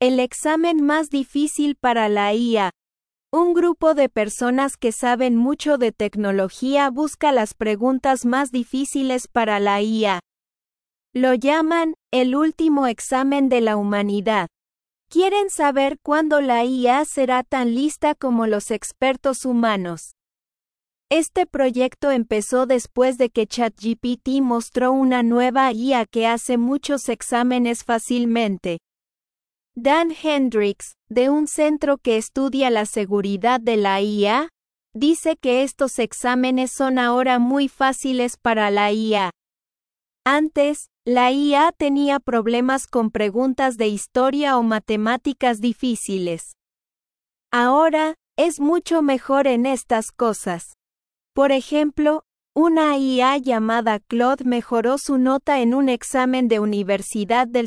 El examen más difícil para la IA. Un grupo de personas que saben mucho de tecnología busca las preguntas más difíciles para la IA. Lo llaman el último examen de la humanidad. Quieren saber cuándo la IA será tan lista como los expertos humanos. Este proyecto empezó después de que ChatGPT mostró una nueva IA que hace muchos exámenes fácilmente. Dan Hendricks, de un centro que estudia la seguridad de la IA, dice que estos exámenes son ahora muy fáciles para la IA. Antes, la IA tenía problemas con preguntas de historia o matemáticas difíciles. Ahora, es mucho mejor en estas cosas. Por ejemplo, una IA llamada Claude mejoró su nota en un examen de universidad del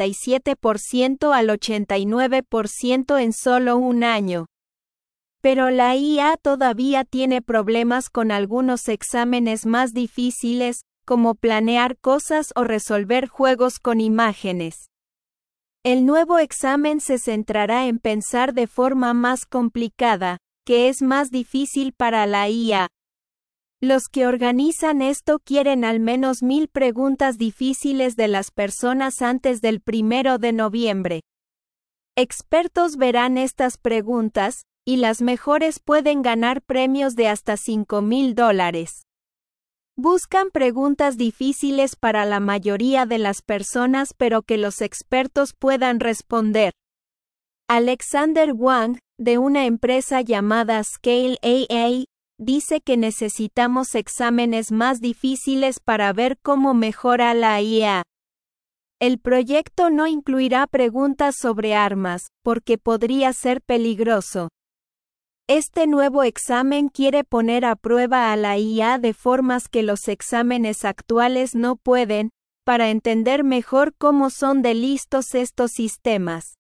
77% al 89% en solo un año. Pero la IA todavía tiene problemas con algunos exámenes más difíciles, como planear cosas o resolver juegos con imágenes. El nuevo examen se centrará en pensar de forma más complicada, que es más difícil para la IA. Los que organizan esto quieren al menos 1000 preguntas difíciles de las personas antes del 1 de noviembre. Expertos verán estas preguntas, y las mejores pueden ganar premios de hasta $5000. Buscan preguntas difíciles para la mayoría de las personas pero que los expertos puedan responder. Alexander Wang, de una empresa llamada Scale AI, dice que necesitamos exámenes más difíciles para ver cómo mejora la IA. El proyecto no incluirá preguntas sobre armas, porque podría ser peligroso. Este nuevo examen quiere poner a prueba a la IA de formas que los exámenes actuales no pueden, para entender mejor cómo son de listos estos sistemas.